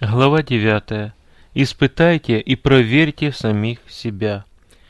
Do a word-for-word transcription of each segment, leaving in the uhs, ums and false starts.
Глава девятая. Испытайте и проверьте самих себя.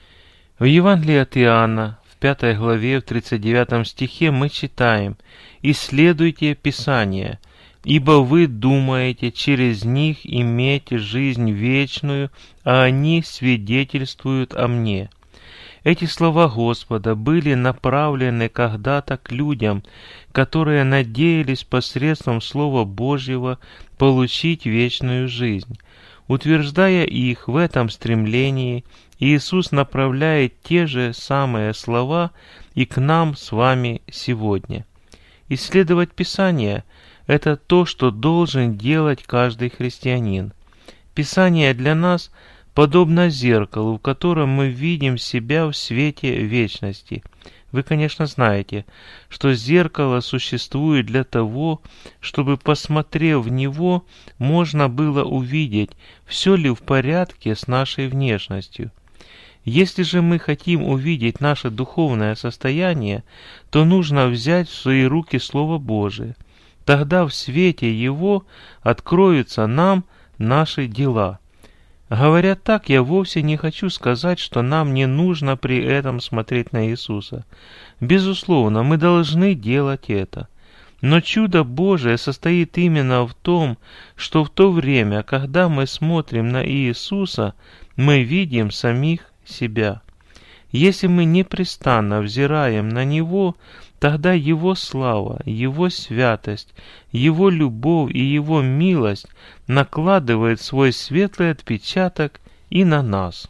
В Евангелии от Иоанна, в пятой главе, в тридцать девятом стихе мы читаем: «Исследуйте Писания, ибо вы думаете через них иметь жизнь вечную, а они свидетельствуют о мне». Эти слова Господа были направлены когда-то к людям, которые надеялись посредством Слова Божьего получить вечную жизнь. Утверждая их в этом стремлении, Иисус направляет те же самые слова и к нам с вами сегодня. Исследовать Писание – это то, что должен делать каждый христианин. Писание для нас – подобно зеркалу, в котором мы видим себя в свете вечности. Вы, конечно, знаете, что зеркало существует для того, чтобы, посмотрев в него, можно было увидеть, все ли в порядке с нашей внешностью. Если же мы хотим увидеть наше духовное состояние, то нужно взять в свои руки Слово Божие. Тогда в свете его откроются нам наши дела. Говоря так, я вовсе не хочу сказать, что нам не нужно при этом смотреть на Иисуса. Безусловно, мы должны делать это. Но чудо Божие состоит именно в том, что в то время, когда мы смотрим на Иисуса, мы видим самих себя. Если мы непрестанно взираем на Него, тогда Его слава, Его святость, Его любовь и Его милость накладывают свой светлый отпечаток и на нас.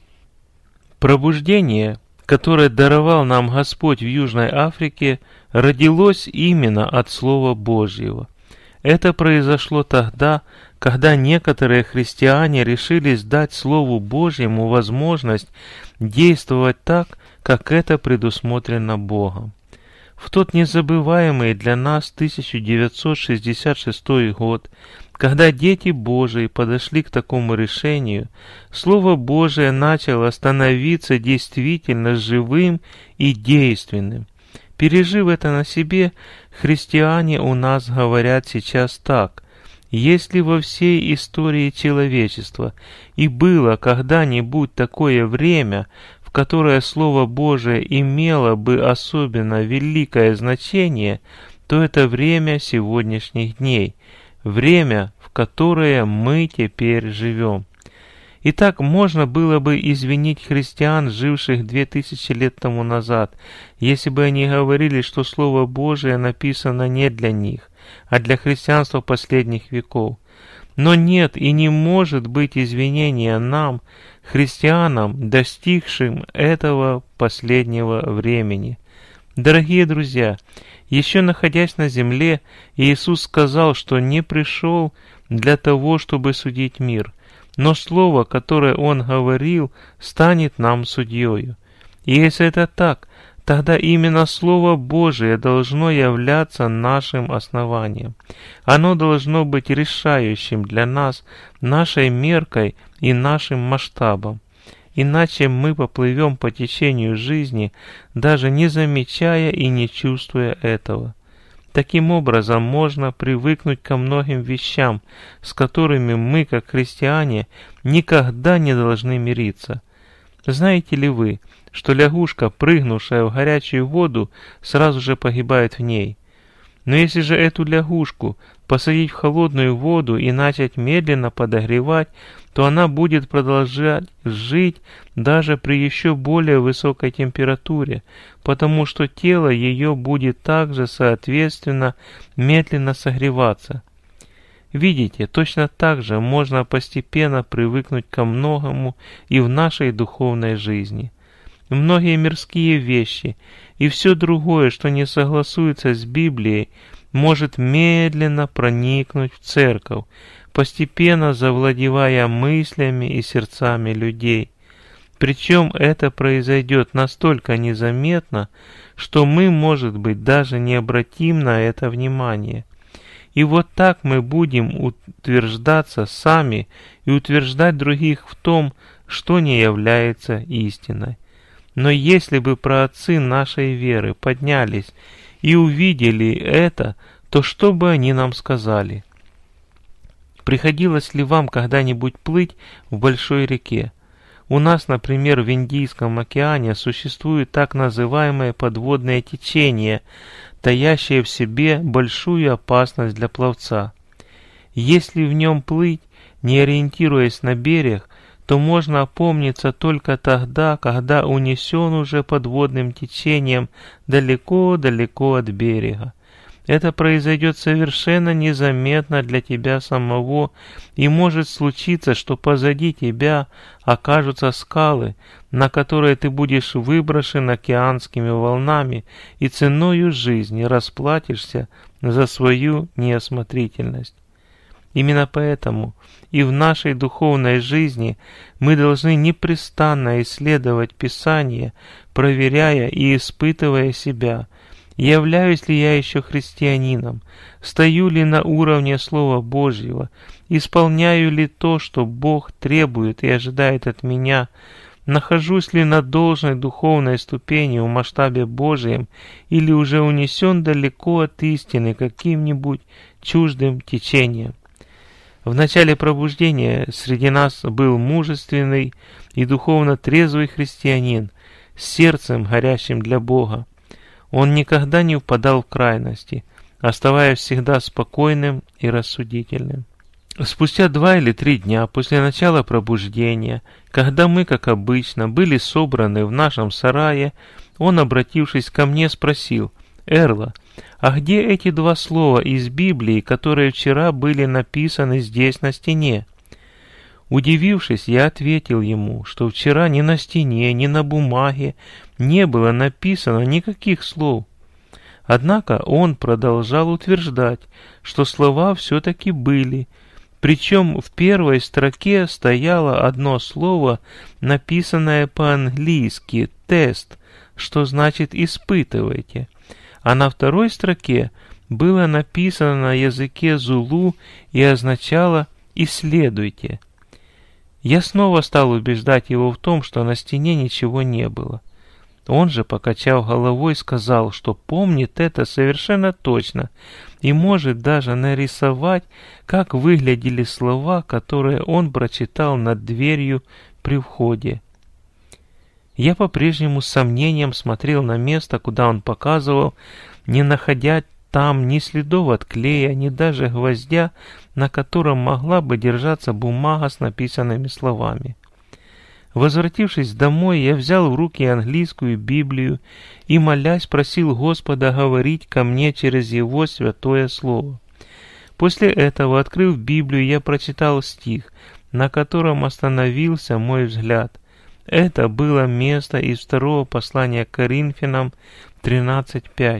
Пробуждение, которое даровал нам Господь в Южной Африке, родилось именно от Слова Божьего. Это произошло тогда, когда некоторые христиане решились дать Слову Божьему возможность действовать так, как это предусмотрено Богом. В тот незабываемый для нас тысяча девятьсот шестьдесят шестой год, когда дети Божии подошли к такому решению, Слово Божие начало становиться действительно живым и действенным. Пережив это на себе, христиане у нас говорят сейчас так: если во всей истории человечества и было когда-нибудь такое время, в которое Слово Божие имело бы особенно великое значение, то это время сегодняшних дней, время, в которое мы теперь живем. Итак, можно было бы извинить христиан, живших две тысячи лет тому назад, если бы они говорили, что Слово Божие написано не для них, а для христианства последних веков. Но нет и не может быть извинения нам, христианам, достигшим этого последнего времени. Дорогие друзья, еще находясь на земле, Иисус сказал, что не пришел для того, чтобы судить мир, но слово, которое Он говорил, станет нам судьею. И если это так, тогда именно Слово Божие должно являться нашим основанием. Оно должно быть решающим для нас, нашей меркой и нашим масштабом. Иначе мы поплывем по течению жизни, даже не замечая и не чувствуя этого. Таким образом, можно привыкнуть ко многим вещам, с которыми мы, как христиане, никогда не должны мириться. Знаете ли вы, что лягушка, прыгнувшая в горячую воду, сразу же погибает в ней? Но если же эту лягушку посадить в холодную воду и начать медленно подогревать, то она будет продолжать жить даже при еще более высокой температуре, потому что тело ее будет также соответственно медленно согреваться. Видите, точно так же можно постепенно привыкнуть ко многому и в нашей духовной жизни. Многие мирские вещи и все другое, что не согласуется с Библией, может медленно проникнуть в церковь, постепенно завладевая мыслями и сердцами людей. Причем это произойдет настолько незаметно, что мы, может быть, даже не обратим на это внимание. И вот так мы будем утверждаться сами и утверждать других в том, что не является истиной. Но если бы праотцы нашей веры поднялись и увидели это, то что бы они нам сказали? Приходилось ли вам когда-нибудь плыть в большой реке? У нас, например, в Индийском океане существует так называемое подводное течение, таящее в себе большую опасность для пловца. Если в нем плыть, не ориентируясь на берег, то можно опомниться только тогда, когда унесен уже подводным течением далеко-далеко от берега. Это произойдет совершенно незаметно для тебя самого, и может случиться, что позади тебя окажутся скалы, на которые ты будешь выброшен океанскими волнами и ценою жизни расплатишься за свою неосмотрительность. Именно поэтому и в нашей духовной жизни мы должны непрестанно исследовать Писание, проверяя и испытывая себя. Являюсь ли я еще христианином? Стою ли на уровне Слова Божьего? Исполняю ли то, что Бог требует и ожидает от меня? Нахожусь ли на должной духовной ступени в масштабе Божьем или уже унесен далеко от истины каким-нибудь чуждым течением? В начале пробуждения среди нас был мужественный и духовно трезвый христианин с сердцем, горящим для Бога. Он никогда не впадал в крайности, оставаясь всегда спокойным и рассудительным. Спустя два или три дня после начала пробуждения, когда мы, как обычно, были собраны в нашем сарае, он, обратившись ко мне, спросил: «Эрла, а где эти два слова из Библии, которые вчера были написаны здесь на стене?» Удивившись, я ответил ему, что вчера ни на стене, ни на бумаге не было написано никаких слов. Однако он продолжал утверждать, что слова все-таки были, причем в первой строке стояло одно слово, написанное по-английски «тест», что значит «испытывайте», а на второй строке было написано на языке зулу и означало «исследуйте». Я снова стал убеждать его в том, что на стене ничего не было. Он же, покачав головой, сказал, что помнит это совершенно точно и может даже нарисовать, как выглядели слова, которые он прочитал над дверью при входе. Я по-прежнему с сомнением смотрел на место, куда он показывал, не находя там ни следов от клея, ни даже гвоздя, на котором могла бы держаться бумага с написанными словами. Возвратившись домой, я взял в руки английскую Библию и, молясь, просил Господа говорить ко мне через Его святое Слово. После этого, открыв Библию, я прочитал стих, на котором остановился мой взгляд. Это было место из второго послания к Коринфянам тринадцать пять.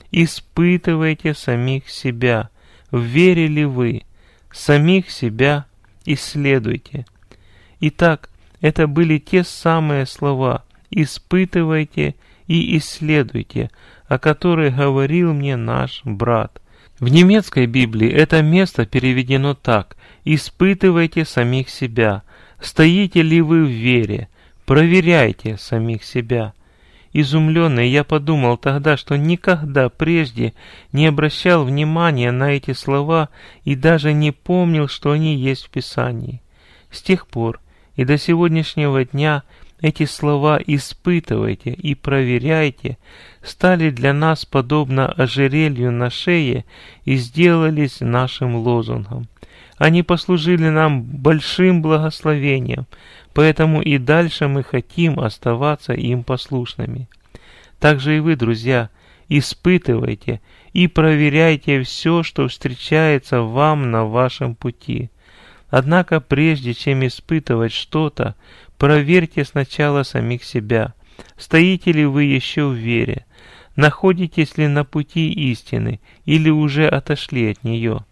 «Испытывайте самих себя, в вере ли вы, самих себя исследуйте». Итак, это были те самые слова «испытывайте» и «исследуйте», о которых говорил мне наш брат. В немецкой Библии это место переведено так: «Испытывайте самих себя, стоите ли вы в вере, проверяйте самих себя». Изумленный, я подумал тогда, что никогда прежде не обращал внимания на эти слова и даже не помнил, что они есть в Писании. С тех пор и до сегодняшнего дня эти слова «испытывайте» и «проверяйте» стали для нас подобно ожерелью на шее и сделались нашим лозунгом. Они послужили нам большим благословением, поэтому и дальше мы хотим оставаться им послушными. Также и вы, друзья, испытывайте и проверяйте все, что встречается вам на вашем пути. Однако прежде чем испытывать что-то, проверьте сначала самих себя. Стоите ли вы еще в вере? Находитесь ли на пути истины или уже отошли от нее?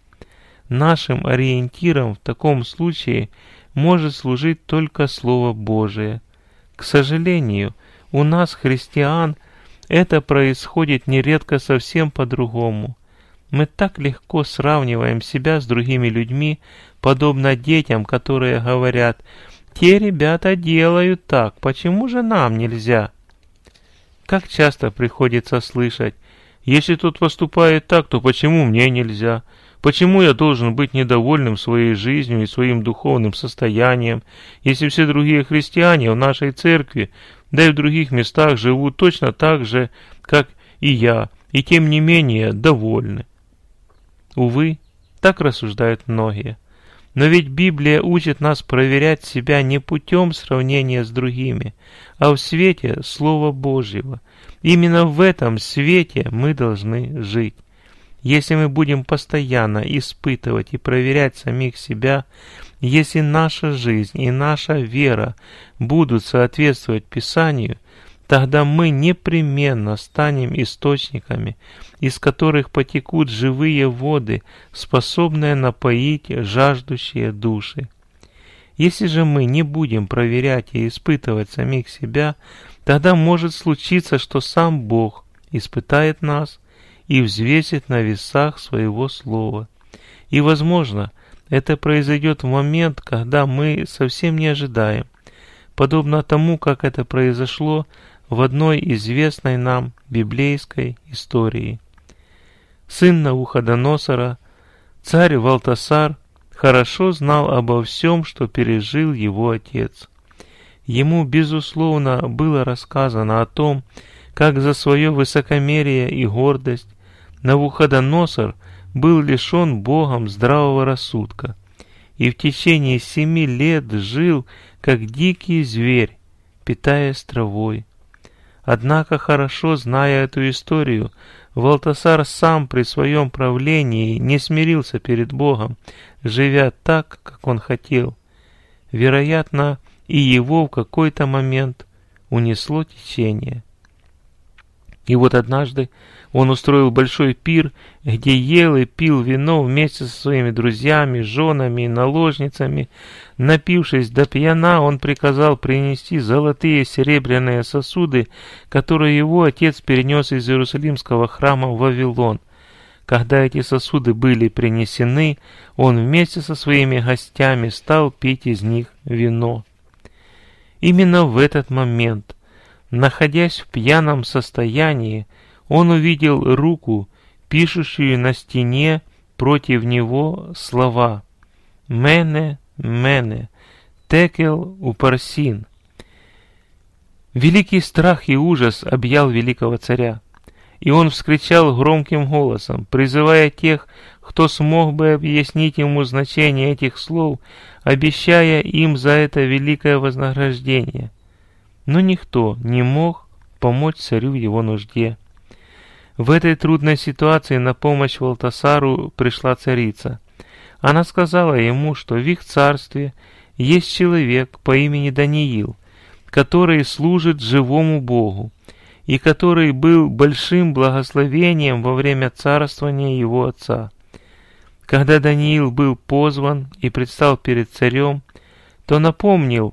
Нашим ориентиром в таком случае может служить только Слово Божие. К сожалению, у нас, христиан, это происходит нередко совсем по-другому. Мы так легко сравниваем себя с другими людьми, подобно детям, которые говорят: «Те ребята делают так, почему же нам нельзя?» Как часто приходится слышать: «Если тот поступает так, то почему мне нельзя? Почему я должен быть недовольным своей жизнью и своим духовным состоянием, если все другие христиане в нашей церкви, да и в других местах живут точно так же, как и я, и тем не менее довольны? Увы, так рассуждают многие. Но ведь Библия учит нас проверять себя не путем сравнения с другими, а в свете Слова Божьего. Именно в этом свете мы должны жить. Если мы будем постоянно испытывать и проверять самих себя, если наша жизнь и наша вера будут соответствовать Писанию, тогда мы непременно станем источниками, из которых потекут живые воды, способные напоить жаждущие души. Если же мы не будем проверять и испытывать самих себя, тогда может случиться, что сам Бог испытает нас и взвесит на весах своего слова. И, возможно, это произойдет в момент, когда мы совсем не ожидаем, подобно тому, как это произошло в одной известной нам библейской истории. Сын Навуходоносора, царь Валтасар, хорошо знал обо всем, что пережил его отец. Ему, безусловно, было рассказано о том, как за свое высокомерие и гордость Навуходоносор был лишен Богом здравого рассудка и в течение семи лет жил, как дикий зверь, питаясь травой. Однако, хорошо зная эту историю, Валтасар сам при своем правлении не смирился перед Богом, живя так, как он хотел. Вероятно, и его в какой-то момент унесло течение. И вот однажды он устроил большой пир, где ел и пил вино вместе со своими друзьями, женами и наложницами. Напившись до пьяна, он приказал принести золотые и серебряные сосуды, которые его отец перенес из Иерусалимского храма в Вавилон. Когда эти сосуды были принесены, он вместе со своими гостями стал пить из них вино. Именно в этот момент, находясь в пьяном состоянии, он увидел руку, пишущую на стене против него слова «Мене, мене, текел упарсин». Великий страх и ужас объял великого царя, и он вскричал громким голосом, призывая тех, кто смог бы объяснить ему значение этих слов, обещая им за это великое вознаграждение. Но никто не мог помочь царю в его нужде. В этой трудной ситуации на помощь Валтасару пришла царица. Она сказала ему, что в их царстве есть человек по имени Даниил, который служит живому Богу, и который был большим благословением во время царствования его отца. Когда Даниил был позван и предстал перед царем, то напомнил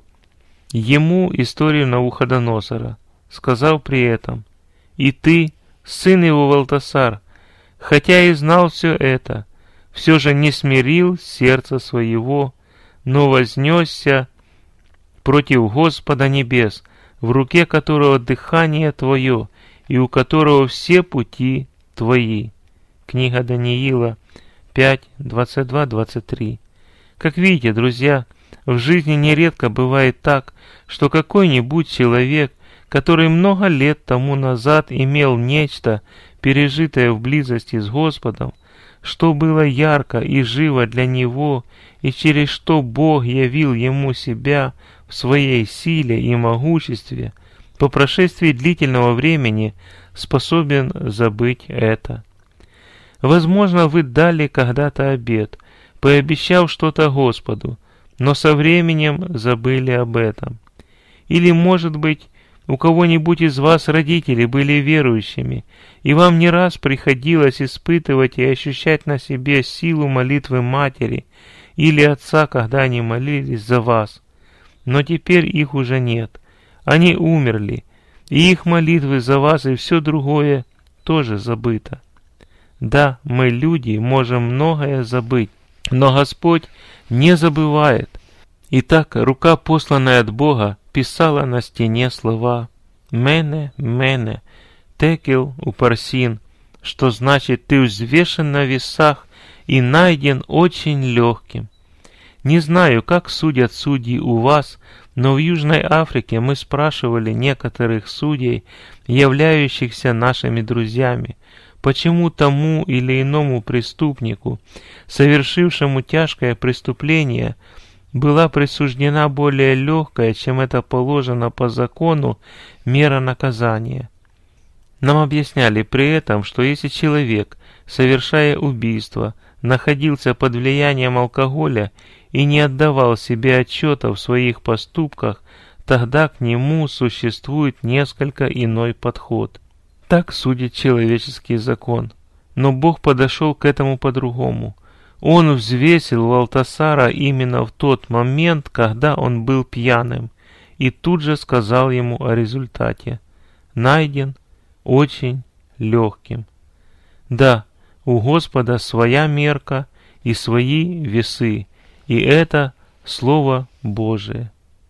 ему историю Навуходоносора, сказав при этом: «И ты, сын его Валтасар, хотя и знал все это, все же не смирил сердца своего, но вознесся против Господа небес, в руке которого дыхание твое, и у которого все пути твои». Книга Даниила пять, двадцать два двадцать три. Как видите, друзья, в жизни нередко бывает так, что какой-нибудь человек, который много лет тому назад имел нечто, пережитое в близости с Господом, что было ярко и живо для него, и через что Бог явил ему себя в своей силе и могуществе, по прошествии длительного времени способен забыть это. Возможно, вы дали когда-то обет, пообещав что-то Господу, но со временем забыли об этом. Или, может быть, у кого-нибудь из вас родители были верующими, и вам не раз приходилось испытывать и ощущать на себе силу молитвы матери или отца, когда они молились за вас. Но теперь их уже нет. Они умерли, и их молитвы за вас и все другое тоже забыто. Да, мы, люди, можем многое забыть, но Господь не забывает. Итак, рука, посланная от Бога, писала на стене слова «Мене, мене, текел упарсин», что значит «ты взвешен на весах и найден очень легким. Не знаю, как судят судьи у вас, но в Южной Африке мы спрашивали некоторых судей, являющихся нашими друзьями, почему тому или иному преступнику, совершившему тяжкое преступление, была присуждена более легкая, чем это положено по закону, мера наказания. Нам объясняли при этом, что если человек, совершая убийство, находился под влиянием алкоголя и не отдавал себе отчета в своих поступках, тогда к нему существует несколько иной подход. Так судит человеческий закон. Но Бог подошел к этому по-другому. Он взвесил Валтасара именно в тот момент, когда он был пьяным, и тут же сказал ему о результате. Найден очень легким. Да, у Господа своя мерка и свои весы, и это Слово Божие.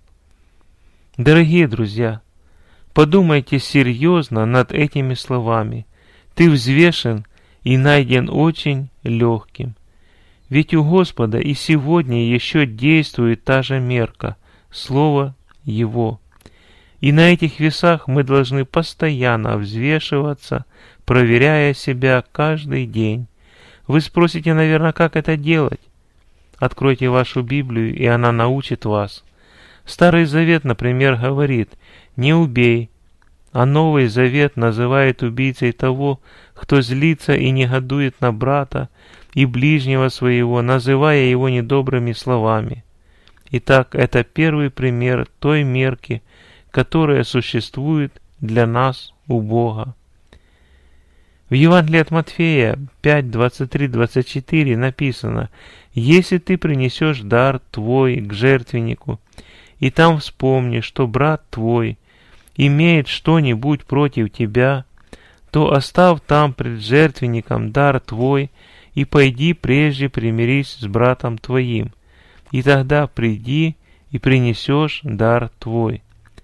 Дорогие друзья, подумайте серьезно над этими словами. Ты взвешен и найден очень легким. Ведь у Господа и сегодня еще действует та же мерка, Слово Его. И на этих весах мы должны постоянно взвешиваться, проверяя себя каждый день. Вы спросите, наверное, как это делать? Откройте вашу Библию, и она научит вас. Старый Завет, например, говорит «не убей», а Новый Завет называет убийцей того, кто злится и негодует на брата и ближнего своего, называя его недобрыми словами. Итак, это первый пример той мерки, которая существует для нас у Бога. В Евангелии от Матфея пять, двадцать три двадцать четыре написано: «Если ты принесешь дар твой к жертвеннику, и там вспомнишь, что брат твой имеет что-нибудь против тебя, то оставь там пред жертвенником дар твой, и пойди прежде примирись с братом твоим, и тогда приди и принесешь дар твой».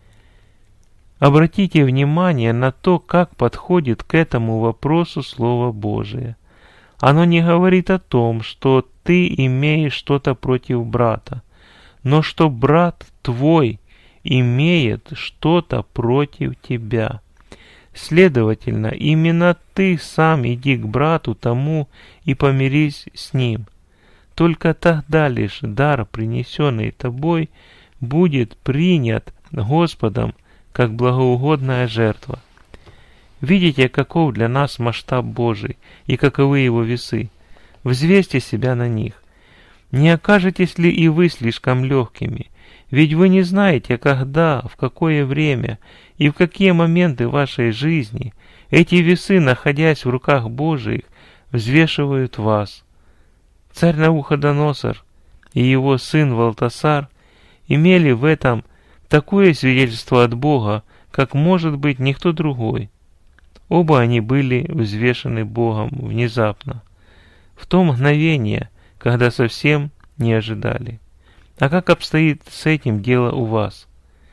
Обратите внимание на то, как подходит к этому вопросу Слово Божие. Оно не говорит о том, что ты имеешь что-то против брата, но что брат твой имеет что-то против тебя. Следовательно, именно ты сам иди к брату тому и помирись с ним. Только тогда лишь дар, принесенный тобой, будет принят Господом как благоугодная жертва. Видите, каков для нас масштаб Божий и каковы его весы. Взвесьте себя на них. Не окажетесь ли и вы слишком легкими? Ведь вы не знаете, когда, в какое время и в какие моменты вашей жизни эти весы, находясь в руках Божиих, взвешивают вас. Царь Навуходоносор и его сын Валтасар имели в этом такое свидетельство от Бога, как может быть никто другой. Оба они были взвешены Богом внезапно, в то мгновение, когда совсем не ожидали. А как обстоит с этим дело у вас?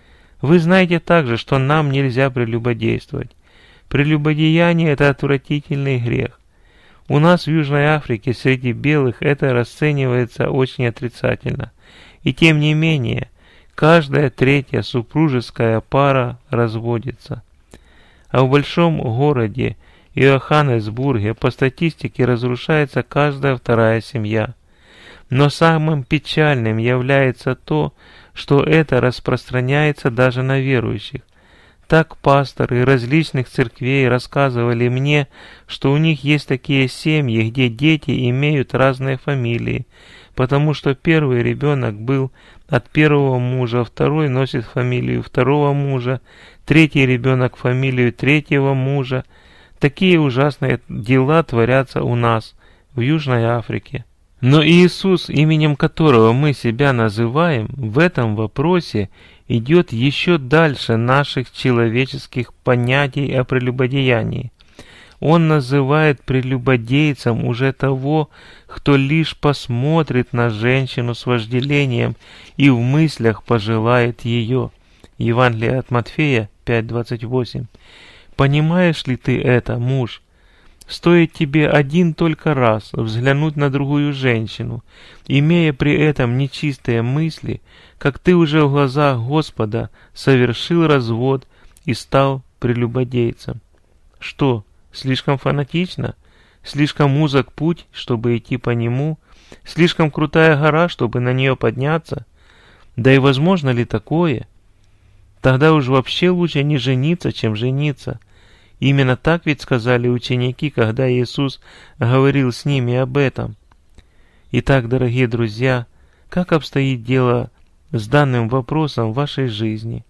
Вы знаете также, что нам нельзя прелюбодействовать. Прелюбодеяние – это отвратительный грех. У нас в Южной Африке среди белых это расценивается очень отрицательно. И тем не менее, каждая третья супружеская пара разводится. А в большом городе Йоханнесбурге по статистике разрушается каждая вторая семья. Но самым печальным является то, что это распространяется даже на верующих. Так пасторы различных церквей рассказывали мне, что у них есть такие семьи, где дети имеют разные фамилии, потому что первый ребенок был от первого мужа, второй носит фамилию второго мужа, третий ребенок фамилию третьего мужа. Такие ужасные дела творятся у нас, в Южной Африке. Но Иисус, именем которого мы себя называем, в этом вопросе идет еще дальше наших человеческих понятий о прелюбодеянии. Он называет прелюбодейцем уже того, кто лишь посмотрит на женщину с вожделением и в мыслях пожелает ее. Евангелие от Матфея пять двадцать восемь. Понимаешь ли ты это, муж? Стоит тебе один только раз взглянуть на другую женщину, имея при этом нечистые мысли, как ты уже в глазах Господа совершил развод и стал прелюбодейцем. Что, слишком фанатично? Слишком узок путь, чтобы идти по нему? Слишком крутая гора, чтобы на нее подняться? Да и возможно ли такое? Тогда уж вообще лучше не жениться, чем жениться. Именно так ведь сказали ученики, когда Иисус говорил с ними об этом. Итак, дорогие друзья, как обстоит дело с данным вопросом в вашей жизни?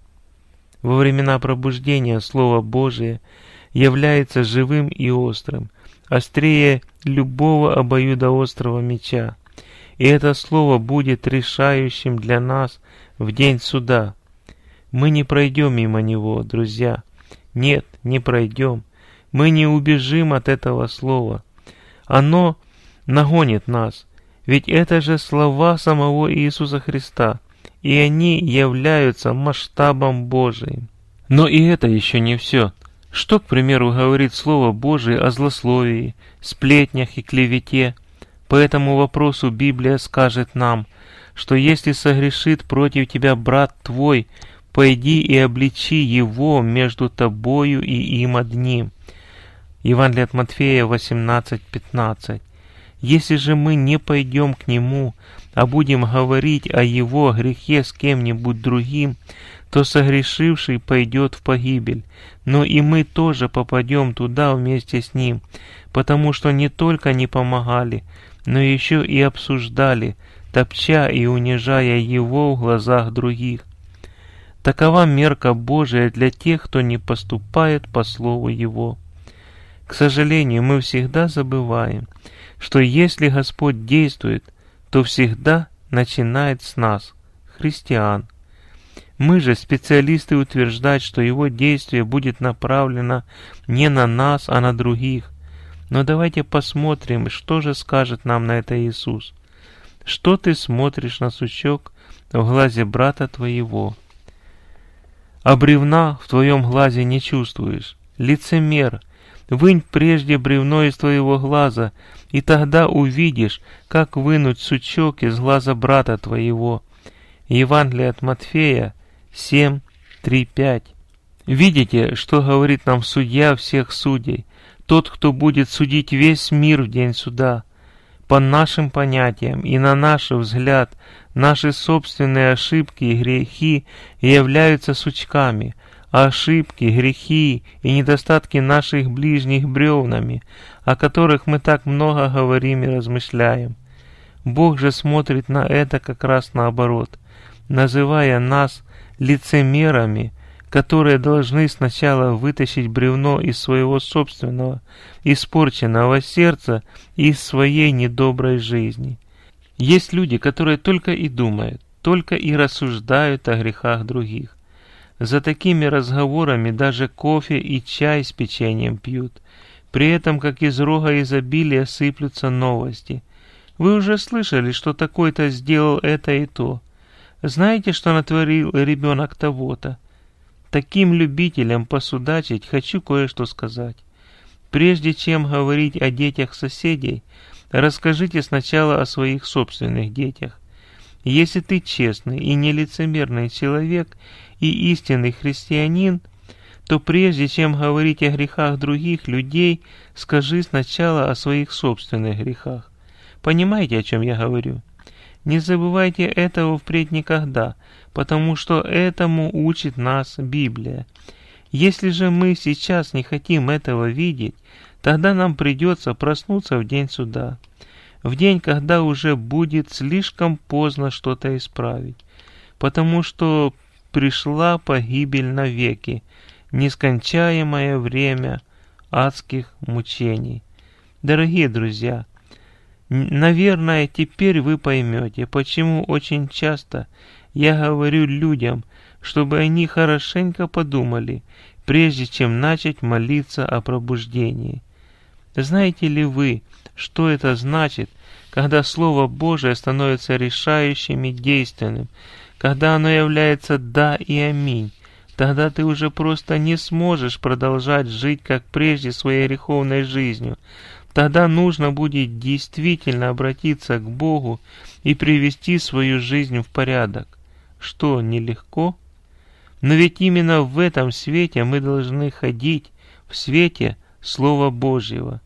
Во времена пробуждения Слово Божие является живым и острым, острее любого обоюдоострого меча. И это Слово будет решающим для нас в день суда. Мы не пройдем мимо него, друзья. Нет, не пройдем. Мы не убежим от этого слова. Оно нагонит нас. Ведь это же слова самого Иисуса Христа, и они являются масштабом Божиим. Но и это еще не все. Что, к примеру, говорит Слово Божие о злословии, сплетнях и клевете? По этому вопросу Библия скажет нам, что если согрешит против тебя брат твой, пойди и обличи его между тобою и им одним. Евангелие от Матфея восемнадцать пятнадцать. Если же мы не пойдем к нему, а будем говорить о его грехе с кем-нибудь другим, то согрешивший пойдет в погибель, но и мы тоже попадем туда вместе с ним, потому что не только не помогали, но еще и обсуждали, топча и унижая его в глазах других. Такова мерка Божия для тех, кто не поступает по слову Его. К сожалению, мы всегда забываем, что если Господь действует, то всегда начинает с нас, христиан. Мы же, специалисты, утверждают, что Его действие будет направлено не на нас, а на других. Но давайте посмотрим, что же скажет нам на это Иисус. Что ты смотришь на сучок в глазе брата твоего, а бревна в твоем глазе не чувствуешь? Лицемер, вынь прежде бревно из твоего глаза, и тогда увидишь, как вынуть сучок из глаза брата твоего. Евангелие от Матфея семь, три, пять. Видите, что говорит нам судья всех судей, тот, кто будет судить весь мир в день суда? По нашим понятиям и на наш взгляд, наши собственные ошибки и грехи являются сучками, а ошибки, грехи и недостатки наших ближних бревнами, о которых мы так много говорим и размышляем. Бог же смотрит на это как раз наоборот, называя нас лицемерами, которые должны сначала вытащить бревно из своего собственного, испорченного сердца и из своей недоброй жизни. Есть люди, которые только и думают, только и рассуждают о грехах других. За такими разговорами даже кофе и чай с печеньем пьют. При этом, как из рога изобилия, сыплются новости. Вы уже слышали, что такой-то сделал это и то. Знаете, что натворил ребенок того-то? Таким любителям посудачить хочу кое-что сказать. Прежде чем говорить о детях соседей, расскажите сначала о своих собственных детях. Если ты честный и нелицемерный человек и истинный христианин, то прежде чем говорить о грехах других людей, скажи сначала о своих собственных грехах. Понимаете, о чем я говорю? Не забывайте этого впредь никогда, потому что этому учит нас Библия. Если же мы сейчас не хотим этого видеть, тогда нам придется проснуться в день суда, в день, когда уже будет слишком поздно что-то исправить, потому что пришла погибель навеки, нескончаемое время адских мучений. Дорогие друзья, наверное, теперь вы поймете, почему очень часто я говорю людям, чтобы они хорошенько подумали, прежде чем начать молиться о пробуждении. Знаете ли вы, что это значит, когда Слово Божие становится решающим и действенным, когда оно является «да» и «аминь», тогда ты уже просто не сможешь продолжать жить, как прежде, своей греховной жизнью. Тогда нужно будет действительно обратиться к Богу и привести свою жизнь в порядок. Что, нелегко? Но ведь именно в этом свете мы должны ходить, в свете Слова Божьего.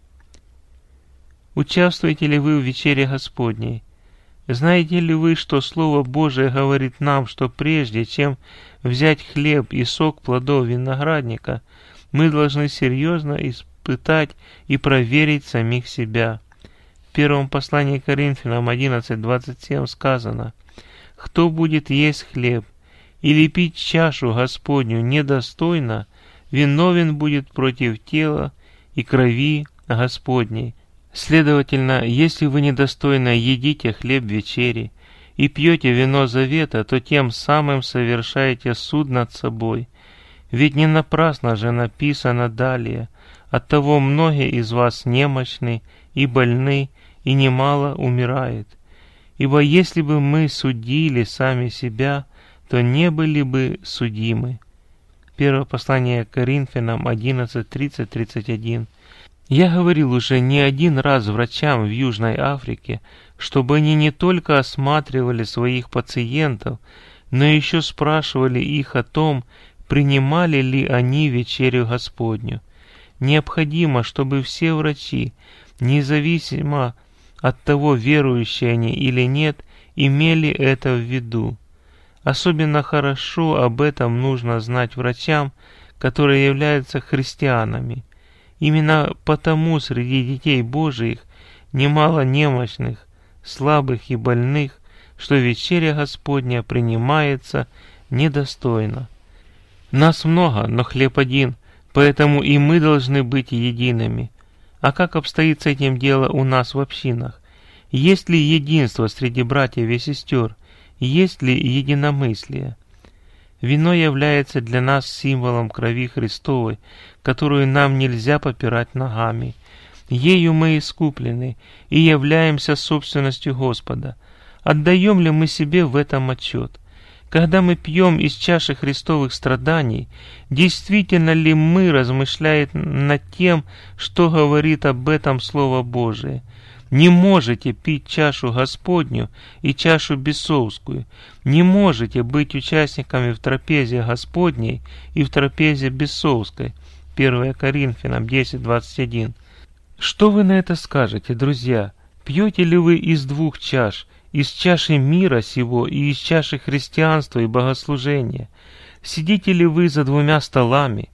Участвуете ли вы в вечере Господней? Знаете ли вы, что Слово Божие говорит нам, что прежде чем взять хлеб и сок плодов виноградника, мы должны серьезно испытать и проверить самих себя? В первом послании к Коринфянам одиннадцать двадцать семь сказано: «Кто будет есть хлеб или пить чашу Господню недостойно, виновен будет против тела и крови Господней». Следовательно, если вы недостойно едите хлеб вечери и пьете вино завета, то тем самым совершаете суд над собой. Ведь не напрасно же написано далее: «Оттого многие из вас немощны и больны, и немало умирает». Ибо если бы мы судили сами себя, то не были бы судимы. Первое послание к Коринфянам одиннадцать тридцать тридцать один. Я говорил уже не один раз врачам в Южной Африке, чтобы они не только осматривали своих пациентов, но еще спрашивали их о том, принимали ли они вечерю Господню. Необходимо, чтобы все врачи, независимо от того, верующие они или нет, имели это в виду. Особенно хорошо об этом нужно знать врачам, которые являются христианами. Именно потому среди детей Божиих немало немощных, слабых и больных, что вечеря Господня принимается недостойно. Нас много, но хлеб один, поэтому и мы должны быть едиными. А как обстоит с этим дело у нас в общинах? Есть ли единство среди братьев и сестер? Есть ли единомыслие? Вино является для нас символом крови Христовой, которую нам нельзя попирать ногами. Ею мы искуплены и являемся собственностью Господа. Отдаем ли мы себе в этом отчет? Когда мы пьем из чаши Христовых страданий, действительно ли мы размышляем над тем, что говорит об этом Слово Божие? Не можете пить чашу Господню и чашу бесовскую. Не можете быть участниками в трапезе Господней и в трапезе бесовской. первое Коринфянам десять двадцать один. Что вы на это скажете, друзья? Пьете ли вы из двух чаш, из чаши мира сего и из чаши христианства и богослужения? Сидите ли вы за двумя столами?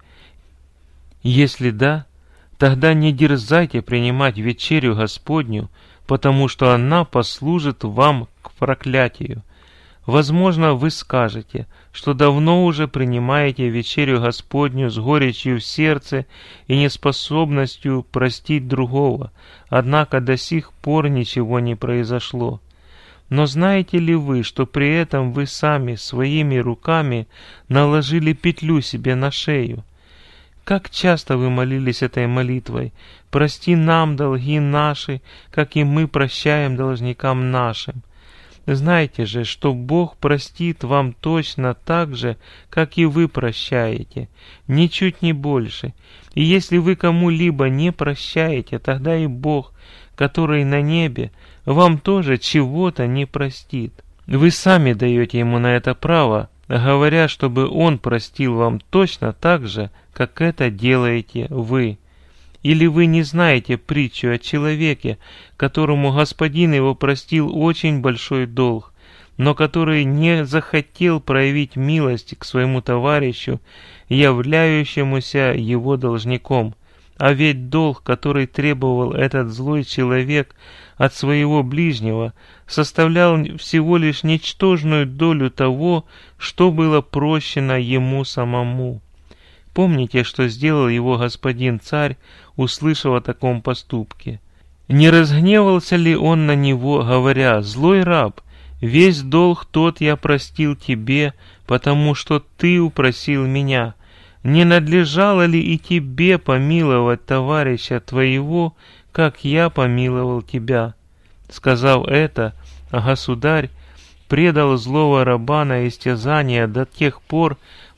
Если да, тогда не дерзайте принимать вечерю Господню, потому что она послужит вам к проклятию. Возможно, вы скажете, что давно уже принимаете вечерю Господню с горечью в сердце и неспособностью простить другого, однако до сих пор ничего не произошло. Но знаете ли вы, что при этом вы сами своими руками наложили петлю себе на шею? Как часто вы молились этой молитвой: «Прости нам долги наши, как и мы прощаем должникам нашим». Знайте же, что Бог простит вам точно так же, как и вы прощаете, ничуть не больше. И если вы кому-либо не прощаете, тогда и Бог, который на небе, вам тоже чего-то не простит. Вы сами даете Ему на это право, говоря, чтобы Он простил вам точно так же, как это делаете вы. Или вы не знаете притчу о человеке, которому господин его простил очень большой долг, но который не захотел проявить милость к своему товарищу, являющемуся его должником? А ведь долг, который требовал этот злой человек от своего ближнего, составлял всего лишь ничтожную долю того, что было прощено ему самому. Помните, что сделал его господин царь, услышав о таком поступке? Не разгневался ли он на него, говоря: «Злой раб, весь долг тот я простил тебе, потому что ты упросил меня. Не надлежало ли и тебе помиловать товарища твоего, как я помиловал тебя?» Сказав это, государь предал злого раба на истязание до тех пор,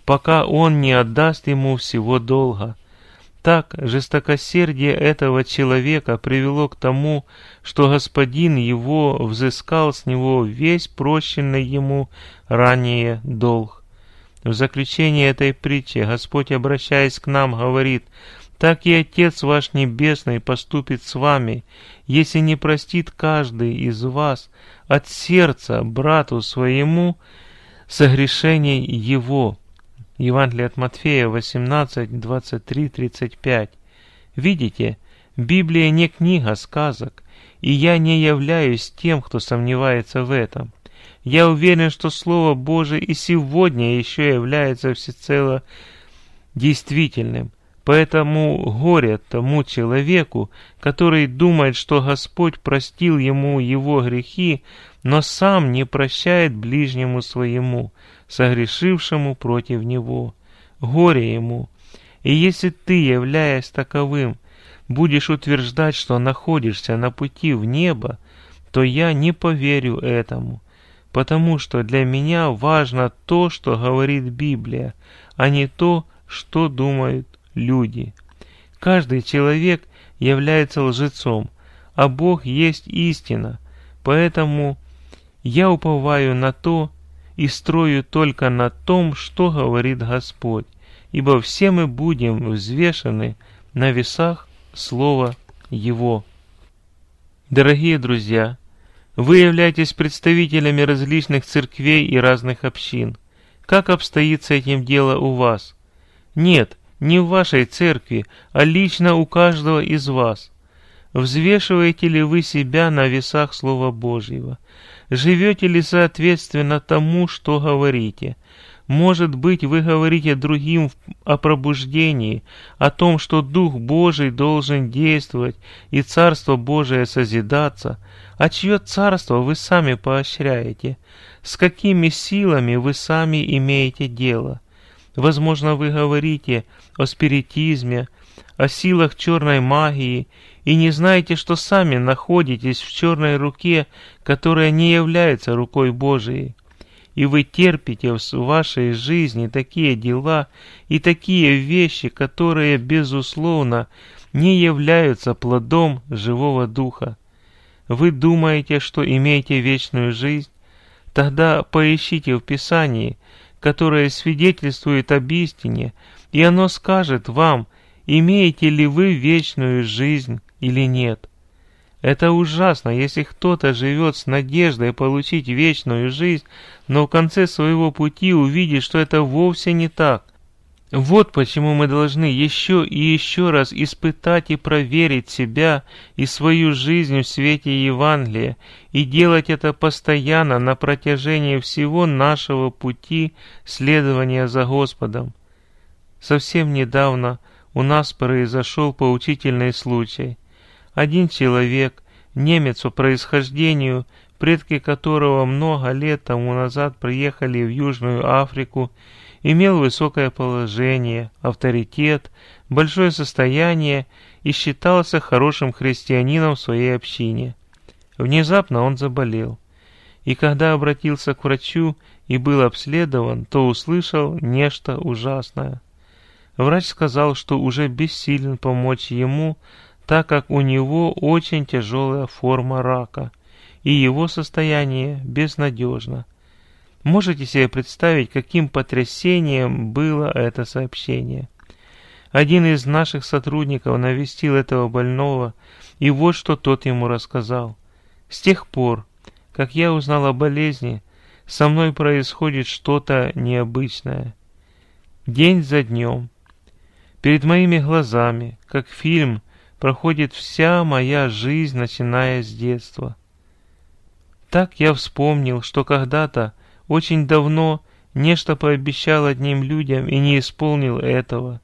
пока он не отдаст ему всего долга. Так жестокосердие этого человека привело к тому, что господин его взыскал с него весь прощенный ему ранее долг. В заключение этой притчи Господь, обращаясь к нам, говорит: «Так и Отец ваш Небесный поступит с вами, если не простит каждый из вас от сердца брату своему согрешений его». Евангелие от Матфея восемнадцать, двадцать три, тридцать пять. Видите, Библия не книга сказок, и я не являюсь тем, кто сомневается в этом. Я уверен, что Слово Божие и сегодня еще является всецело действительным. Поэтому горе тому человеку, который думает, что Господь простил ему его грехи, но сам не прощает ближнему своему, согрешившему против него. Горе ему. И если ты, являясь таковым, будешь утверждать, что находишься на пути в небо, то я не поверю этому, потому что для меня важно то, что говорит Библия, а не то, что думают люди. Каждый человек является лжецом, а Бог есть истина, поэтому я уповаю на то и строю только на том, что говорит Господь, ибо все мы будем взвешены на весах Слова Его. Дорогие друзья, вы являетесь представителями различных церквей и разных общин. Как обстоит с этим дело у вас? Нет, не в вашей церкви, а лично у каждого из вас. Взвешиваете ли вы себя на весах Слова Божьего? Живете ли соответственно тому, что говорите? Может быть, вы говорите другим о пробуждении, о том, что Дух Божий должен действовать и Царство Божие созидаться, а чье царство вы сами поощряете? С какими силами вы сами имеете дело? Возможно, вы говорите о спиритизме, о силах черной магии, и не знаете, что сами находитесь в черной руке, которая не является рукой Божией. И вы терпите в вашей жизни такие дела и такие вещи, которые, безусловно, не являются плодом живого Духа. Вы думаете, что имеете вечную жизнь? Тогда поищите в Писании, которое свидетельствует об истине, и оно скажет вам, имеете ли вы вечную жизнь или нет. Это ужасно, если кто-то живет с надеждой получить вечную жизнь, но в конце своего пути увидит, что это вовсе не так. Вот почему мы должны еще и еще раз испытать и проверить себя и свою жизнь в свете Евангелия, и делать это постоянно на протяжении всего нашего пути следования за Господом. Совсем недавно у нас произошел поучительный случай. Один человек, немец по происхождению, предки которого много лет тому назад приехали в Южную Африку, имел высокое положение, авторитет, большое состояние и считался хорошим христианином в своей общине. Внезапно он заболел, и когда обратился к врачу и был обследован, то услышал нечто ужасное. Врач сказал, что уже бессилен помочь ему, так как у него очень тяжелая форма рака, и его состояние безнадежно. Можете себе представить, каким потрясением было это сообщение? Один из наших сотрудников навестил этого больного, и вот что тот ему рассказал. С тех пор, как я узнал о болезни, со мной происходит что-то необычное. День за днем, перед моими глазами, как фильм, проходит вся моя жизнь, начиная с детства. Так я вспомнил, что когда-то, очень давно, нечто пообещал одним людям и не исполнил этого.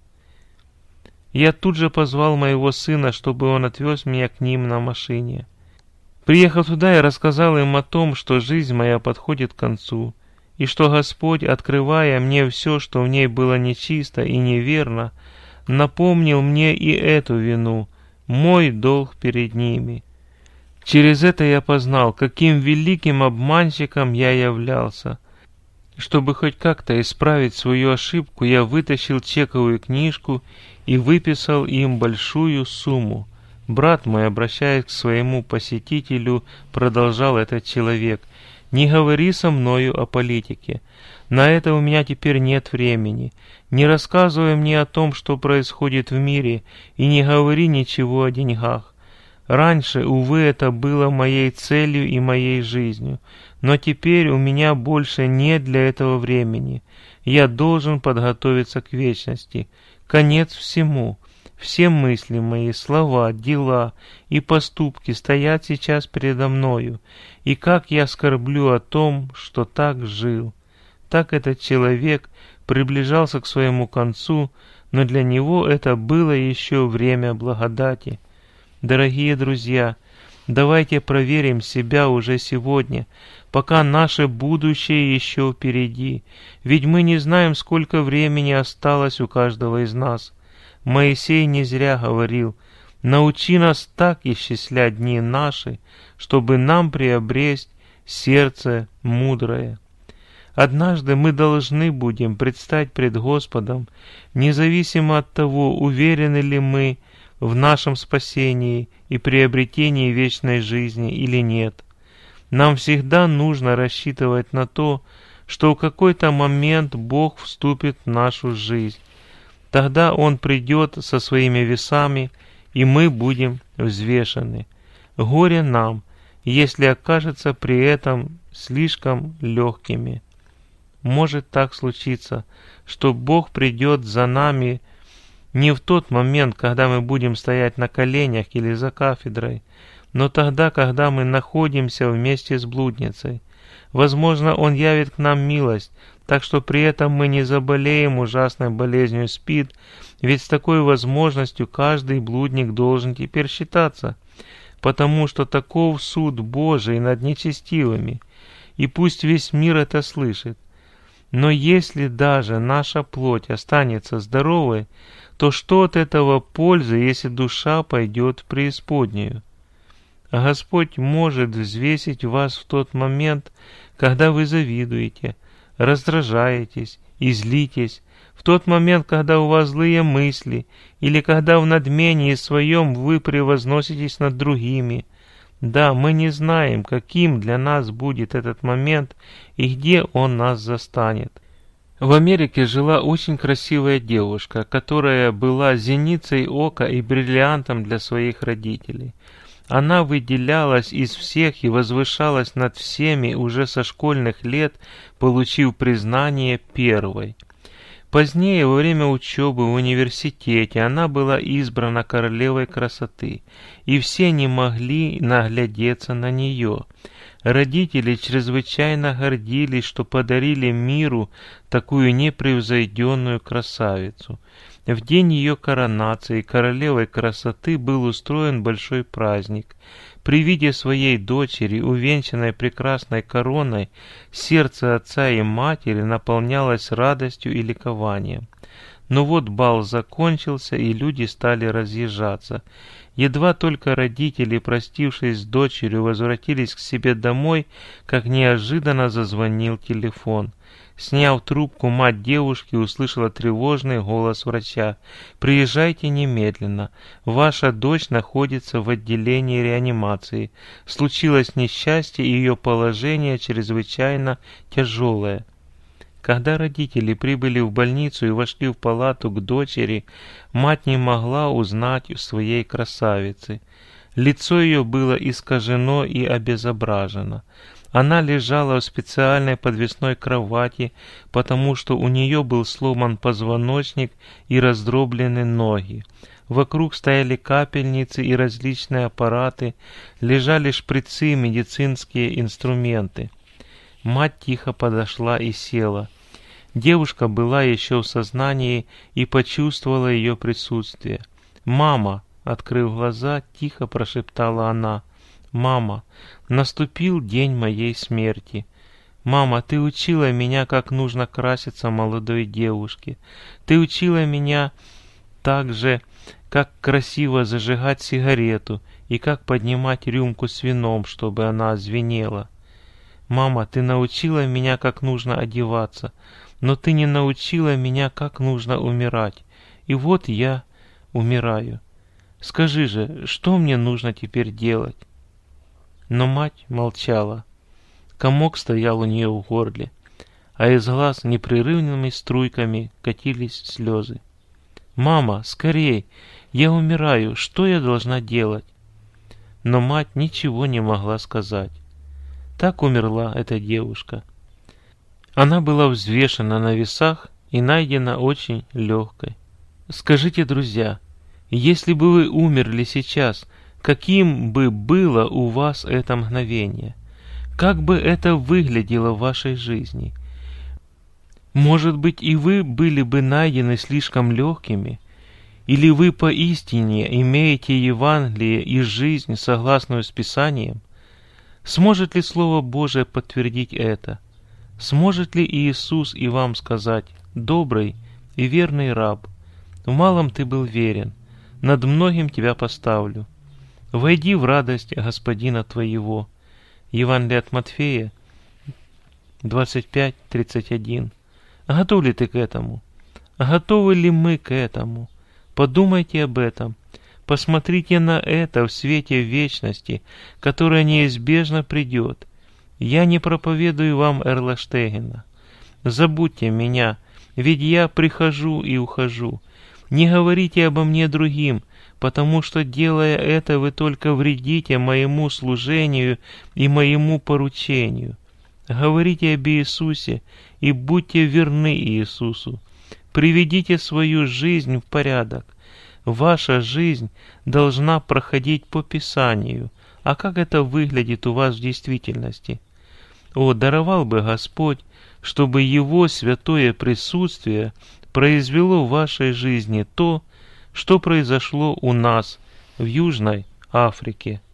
Я тут же позвал моего сына, чтобы он отвез меня к ним на машине. Приехав туда, я рассказал им о том, что жизнь моя подходит к концу, и что Господь, открывая мне все, что в ней было нечисто и неверно, напомнил мне и эту вину, мой долг перед ними. Через это я познал, каким великим обманщиком я являлся. Чтобы хоть как-то исправить свою ошибку, я вытащил чековую книжку и выписал им большую сумму. «Брат мой, обращаясь к своему посетителю, продолжал этот человек, не говори со мною о политике. На это у меня теперь нет времени. Не рассказывай мне о том, что происходит в мире, и не говори ничего о деньгах. Раньше, увы, это было моей целью и моей жизнью, но теперь у меня больше нет для этого времени. Я должен подготовиться к вечности. Конец всему. Все мысли мои, слова, дела и поступки стоят сейчас передо мною, и как я скорблю о том, что так жил». Так этот человек приближался к своему концу, но для него это было еще время благодати. Дорогие друзья, давайте проверим себя уже сегодня, пока наше будущее еще впереди, ведь мы не знаем, сколько времени осталось у каждого из нас. Моисей не зря говорил: «Научи нас так исчислять дни наши, чтобы нам приобресть сердце мудрое». Однажды мы должны будем предстать пред Господом, независимо от того, уверены ли мы в нашем спасении и приобретении вечной жизни или нет. Нам всегда нужно рассчитывать на то, что в какой-то момент Бог вступит в нашу жизнь. Тогда Он придет со своими весами, и мы будем взвешены. Горе нам, если окажется при этом слишком легкими. Может так случиться, что Бог придет за нами не в тот момент, когда мы будем стоять на коленях или за кафедрой, но тогда, когда мы находимся вместе с блудницей. Возможно, Он явит к нам милость, так что при этом мы не заболеем ужасной болезнью СПИД, ведь с такой возможностью каждый блудник должен теперь считаться, потому что таков суд Божий над нечестивыми, и пусть весь мир это слышит. Но если даже наша плоть останется здоровой, то что от этого пользы, если душа пойдет в преисподнюю? А Господь может взвесить вас в тот момент, когда вы завидуете, раздражаетесь и злитесь, в тот момент, когда у вас злые мысли, или когда в надмении своем вы превозноситесь над другими. Да, мы не знаем, каким для нас будет этот момент и где он нас застанет. В Америке жила очень красивая девушка, которая была зеницей ока и бриллиантом для своих родителей. Она выделялась из всех и возвышалась над всеми уже со школьных лет, получив признание первой. Позднее, во время учебы в университете, она была избрана королевой красоты, и все не могли наглядеться на нее. Родители чрезвычайно гордились, что подарили миру такую непревзойденную красавицу. В день ее коронации королевой красоты был устроен большой праздник. При виде своей дочери, увенчанной прекрасной короной, сердце отца и матери наполнялось радостью и ликованием. Но вот бал закончился, и люди стали разъезжаться. Едва только родители, простившись с дочерью, возвратились к себе домой, как неожиданно зазвонил телефон. Сняв трубку, мать девушки услышала тревожный голос врача: «Приезжайте немедленно. Ваша дочь находится в отделении реанимации. Случилось несчастье, и ее положение чрезвычайно тяжелое». Когда родители прибыли в больницу и вошли в палату к дочери, мать не могла узнать своей красавицы. Лицо ее было искажено и обезображено. Она лежала в специальной подвесной кровати, потому что у нее был сломан позвоночник и раздроблены ноги. Вокруг стояли капельницы и различные аппараты, лежали шприцы и медицинские инструменты. Мать тихо подошла и села. Девушка была еще в сознании и почувствовала ее присутствие. «Мама!» — открыв глаза, тихо прошептала она. «Мама, наступил день моей смерти. Мама, ты учила меня, как нужно краситься молодой девушке. Ты учила меня так же, как красиво зажигать сигарету и как поднимать рюмку с вином, чтобы она звенела. «Мама, ты научила меня, как нужно одеваться, но ты не научила меня, как нужно умирать. И вот я умираю. Скажи же, что мне нужно теперь делать?» Но мать молчала. Комок стоял у нее в горле, а из глаз непрерывными струйками катились слезы. «Мама, скорей! Я умираю! Что я должна делать?» Но мать ничего не могла сказать. Так умерла эта девушка. Она была взвешена на весах и найдена очень легкой. Скажите, друзья, если бы вы умерли сейчас, каким бы было у вас это мгновение? Как бы это выглядело в вашей жизни? Может быть, и вы были бы найдены слишком легкими? Или вы поистине имеете Евангелие и жизнь, согласную с Писанием? Сможет ли Слово Божие подтвердить это? Сможет ли Иисус и вам сказать: «Добрый и верный раб, в малом ты был верен, над многим тебя поставлю. Войди в радость Господина твоего». Евангелие от Матфея двадцать пять тридцать один. Готов ли ты к этому? Готовы ли мы к этому? Подумайте об этом. Посмотрите на это в свете вечности, которая неизбежно придет. Я не проповедую вам Эрла Штегена. Забудьте меня, ведь я прихожу и ухожу. Не говорите обо мне другим, потому что, делая это, вы только вредите моему служению и моему поручению. Говорите об Иисусе и будьте верны Иисусу. Приведите свою жизнь в порядок. Ваша жизнь должна проходить по Писанию. А как это выглядит у вас в действительности? О, даровал бы Господь, чтобы Его святое присутствие произвело в вашей жизни то, что произошло у нас в Южной Африке.